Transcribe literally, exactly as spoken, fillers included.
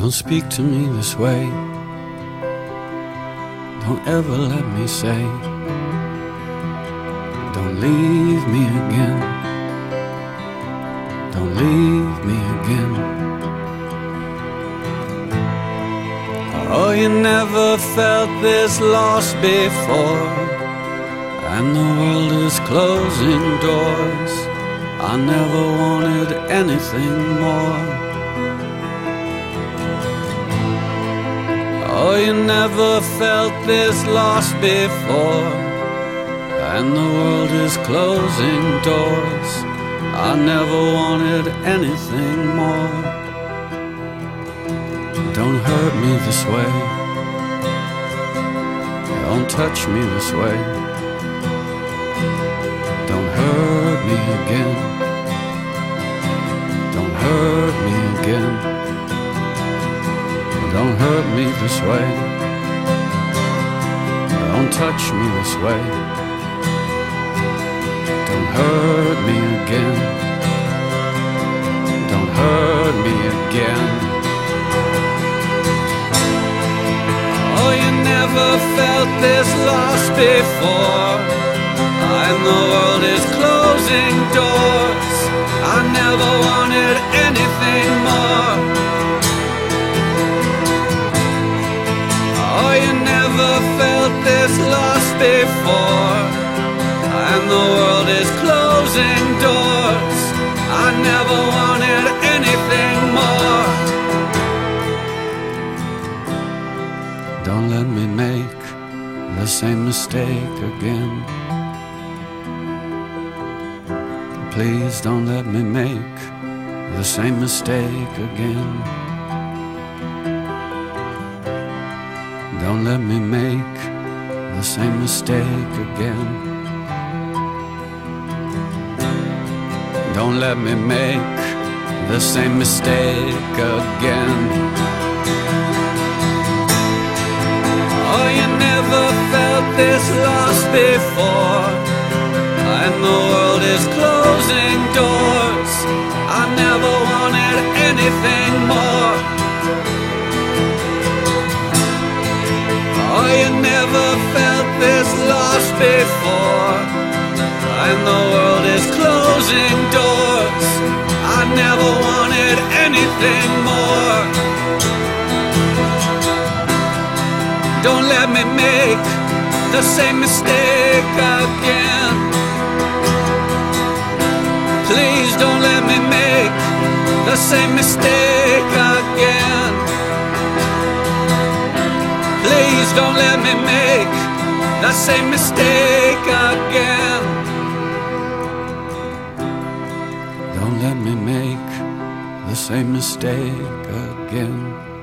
Don't speak to me this way. Don't ever let me say, don't leave me again. Don't leave me again. Oh, you never felt this loss before, and the world is closing doors. I never wanted anything more. Oh, you never felt this loss before, and the world is closing doors. I never wanted anything more. Don't hurt me this way. Don't touch me this way. Don't hurt me again. Don't hurt me again. Don't hurt me this way. Don't touch me this way. Don't hurt me again. Don't hurt me again. Oh, you never felt this loss before, and the world is closing doors. I never wanted anything more. Oh, you never felt this loss before, and the world is closing doors. I never wanted anything more. Don't let me make the same mistake again. Please don't let me make the same mistake again. Don't let me make the same mistake again. Don't let me make the same mistake again. Oh, you never felt this loss before, and the world is closing doors. I never wanted anything more. Oh, you never felt this loss before, and the world is closing doors. I never wanted anything more. Don't let me make the same mistake again. Please don't let me make the same mistake again. Please don't let me make the same mistake again. Don't let me make the same mistake again.